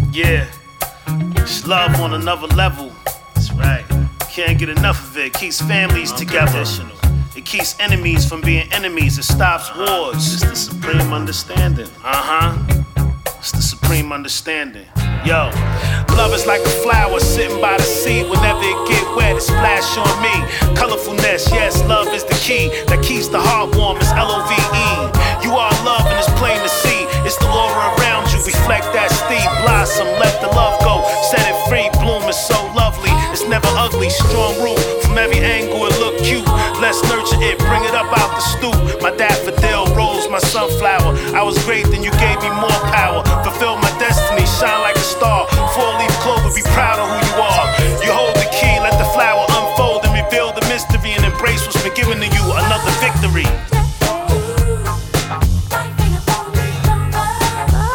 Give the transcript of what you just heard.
Yeah, it's love on another level. That's right. Can't get enough of it. Keeps families together. It keeps enemies from being enemies. It stops wars. It's the supreme understanding. It's the supreme understanding. Yo, love is like a flower sitting by the sea. Whenever it get wet, it splash on me. Colorfulness, yes, love is the key that keeps the heart warm. It's L-O-V-E. You are love and it's plain to see. It's the aura around you, reflect that steep blossom. Let the love go, set it free. Bloom is so lovely, it's never ugly. Strong root, from every angle it look cute. Let's nurture it, bring it up out the stoop. My daffodil rose, my sunflower. I was great, then you gave me more power.